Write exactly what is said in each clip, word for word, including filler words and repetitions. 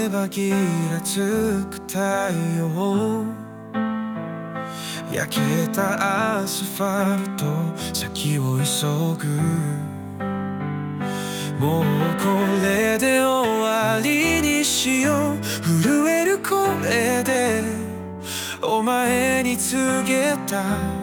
ればギラつく太陽、焼けたアスファルト先を急ぐ。もうこれで終わりにしよう。震える声でお前に告げた。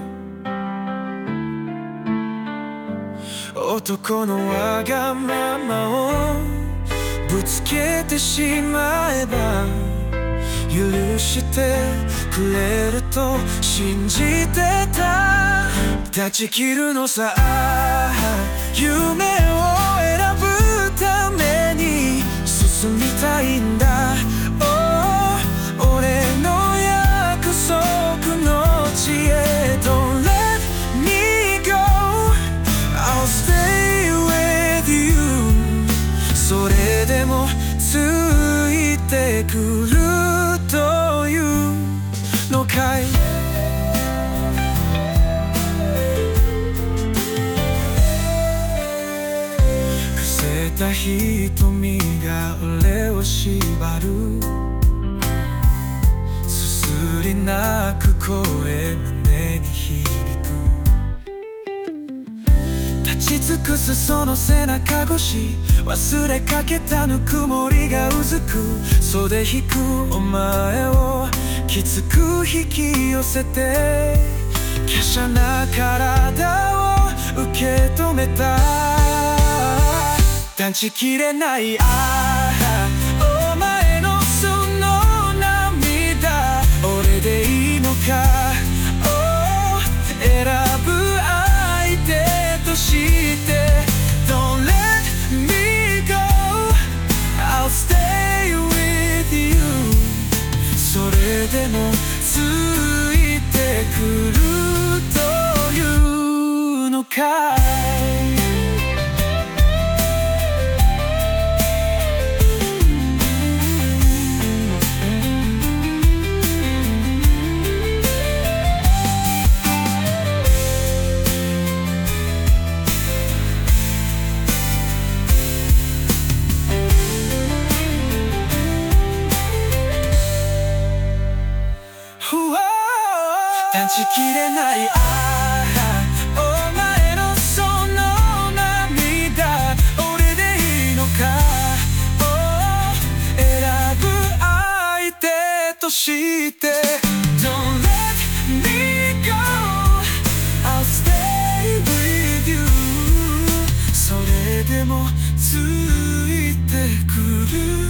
男のわがままをぶつけてしまえば許してくれると信じてた。断ち切るのさ、夢を選ぶために進みたいんだ。Oh、俺の約束の地へ Don't let me go I'll stay with you。 それでもついてくるというのかい。伏せた瞳が俺を縛る。すすり泣く声胸に響く。立ち尽くすその背中越し、忘れかけたぬくもりがうずく。袖引くお前をきつく引き寄せて、華奢な体を受け止めた。断ち切れないああお前のその涙、俺でいいのか。Oh、選ぶ相手として Don't let me go I'll stay with you。 それでもついてくるというのかい。断ち切れないああお前のその涙、俺でいいのか。Oh、選ぶ相手として Don't let me go I'll stay with you。 それでもついてくる